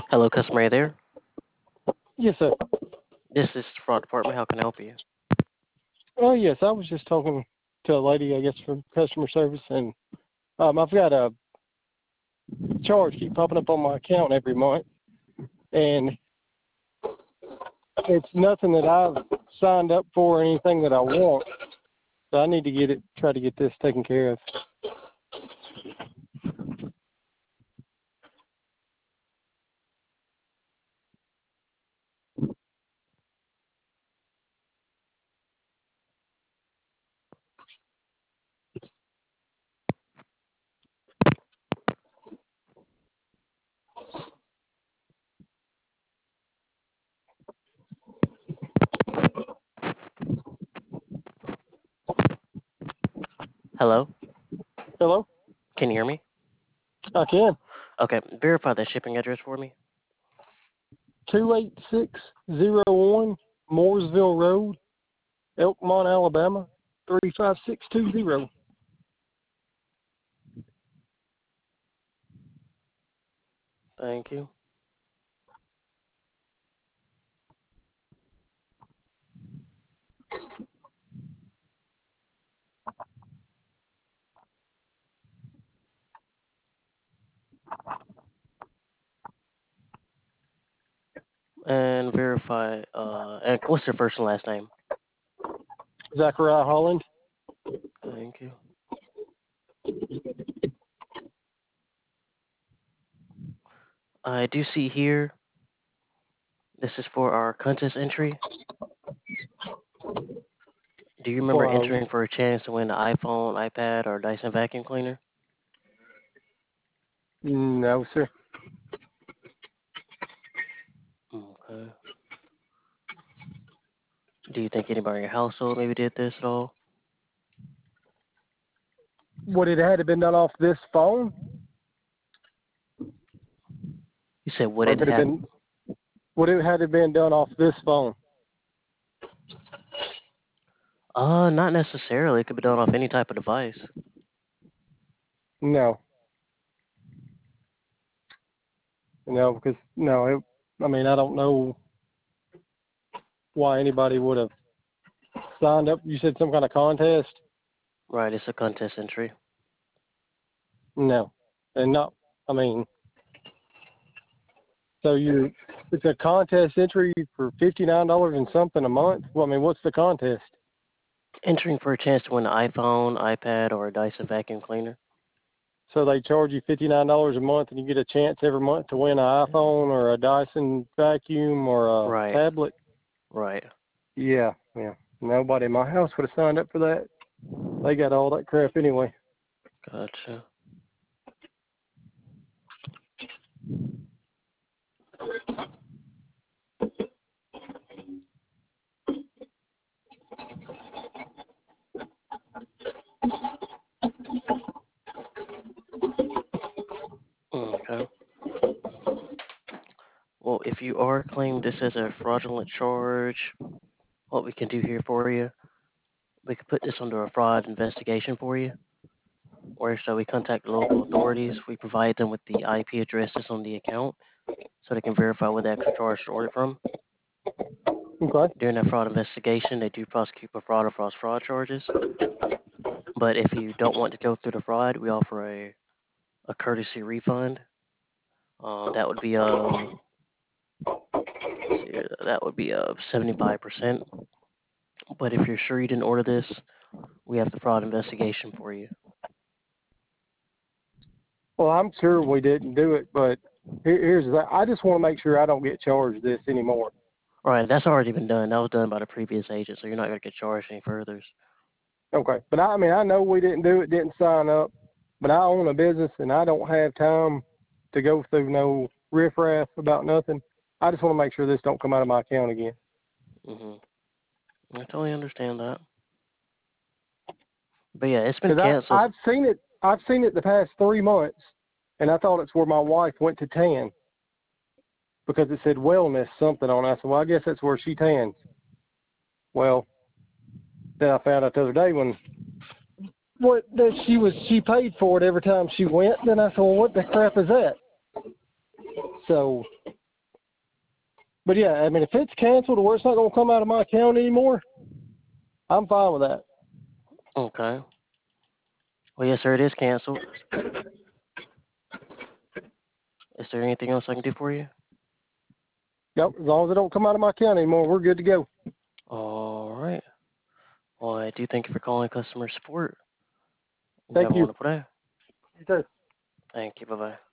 Hello, customer. Are you there? Yes, sir. This is fraud department. How can I help you? Oh, yes. I was just talking to a lady, I guess, from customer service, and I've got a charge keep popping up on my account every month, and it's nothing that I've signed up for or anything that I want. So I need to try to get this taken care of. Hello? Hello? Can you hear me? I can. Okay. Verify that shipping address for me. 28601 Mooresville Road, Elkmont, Alabama, 35620. Thank you. And verify. And what's your first and last name? Zachariah Holland. Thank you. I do see here. This is for our contest entry. Do you remember For entering for a chance to win an iPhone, iPad, or Dyson vacuum cleaner? No, sir. Okay. Do you think anybody in your household maybe did this at all? Would it have been done off this phone? You said would Or it have? would it have been done off this phone? Not necessarily. It could be done off any type of device. No. No, because I mean, I don't know why anybody would have signed up. You said some kind of contest? Right, it's a contest entry. No. And not, I mean, so it's a contest entry for $59 and something a month? Well, I mean, what's the contest? Entering for a chance to win an iPhone, iPad, or a Dyson vacuum cleaner. So they charge you $59 a month and you get a chance every month to win an iPhone or a Dyson vacuum or a Right, tablet? right. Yeah. Nobody in my house would have signed up for that. They got all that crap anyway. Gotcha. Okay. Well, if you are claiming this as a fraudulent charge, what we can do here for you, we could put this under a fraud investigation for you. Or so we contact the local authorities. We provide them with the IP addresses on the account so they can verify where the extra charge is ordered from. Okay. During that fraud investigation, they do prosecute for fraud or false fraud charges. But if you don't want to go through the fraud, we offer a courtesy refund. That would be that would be 75%. But if you're sure you didn't order this, we have the fraud investigation for you. Well, I'm sure we didn't do it, but here's the I just want to make sure I don't get charged this anymore. All right, that's already been done. That was done by the previous agent, so you're not going to get charged any further. Okay. But I mean, I know we didn't do it, didn't sign up, but I own a business and I don't have time to go through no riffraff about nothing. I just want to make sure this don't come out of my account again. I totally understand that. But yeah, it's been Because canceled. I've seen it the past 3 months, and I thought it's where my wife went to tan because it said wellness something on it. I said, well, I guess that's where she tans. Well, then I found out the other day that she paid for it every time she went. Then I said, well, what the crap is that? So But yeah, I mean, if it's canceled or it's not going to come out of my account anymore, I'm fine with that. Okay. Well, yes, sir, it is canceled. Is there anything else I can do for you? Yep, as long as it don't come out of my account anymore, we're good to go. All right. Well, I do thank you for calling customer support. You Thank have a you. wonderful day. You too. Thank you. Bye-bye.